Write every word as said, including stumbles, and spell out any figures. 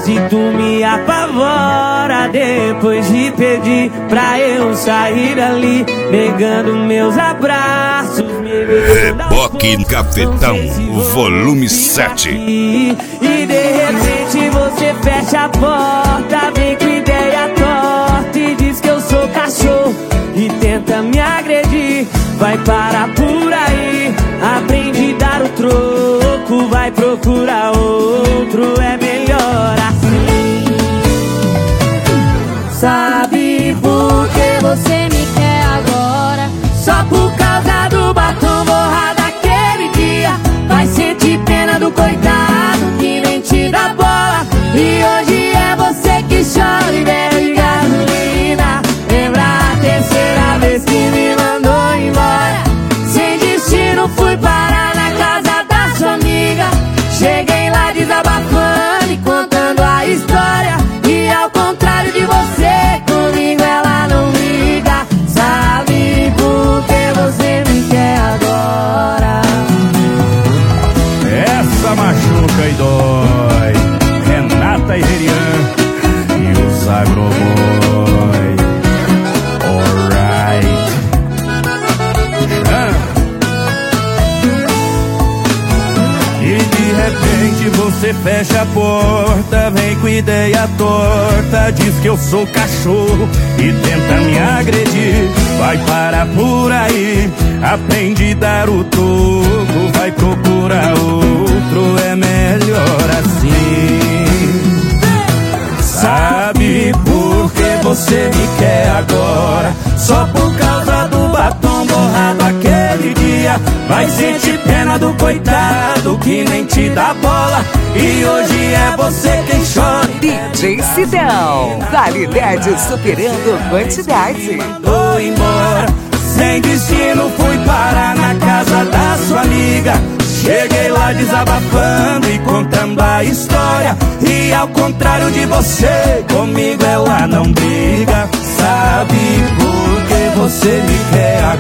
Se tu me apavora depois de pedir pra eu sair dali, negando meus abraços, Reboque Cafetão, volume sete. E de repente você fecha a porta, vem com ideia torta e diz que eu sou cachorro e tenta me agredir. Vai parar por aí, aprende a dar o troco, vai procurar outro, é melhor assim. Sabe por que você me quer agora? Só por causa do batom borrado aquele dia. Vai sentir pena do coitado que nem te dá bola. E hoje é você que chora e bebe gasolina. Lembra a terceira vez que me mandou embora? Sem destino fui parar na casa da sua amiga. Cheguei lá desabafando e contando a história. E ao contrário de você, comigo ela não liga. Sabe por que você me quer agora? Essa machuca e dói. Renata e Herian e os Agroboy. Alright. Ah. E de repente você fecha a porta, vem com ideia torta, diz que eu sou cachorro e tenta me agredir. Vai parar por aí, aprende a dar o troco, vai procurar outro, é melhor assim. Sabe por que você me quer agora? Só por causa do batom borrado aquele dia. Vai sentir pena do coitado que nem te dá bola. E hoje é você quem chora. D J Sidão, qualidade superando quantidade. Mandou embora, sem destino fui parar na casa da sua amiga. Cheguei lá desabafando e contando a história. E ao contrário de você, comigo ela não briga. Sabe por que você me quer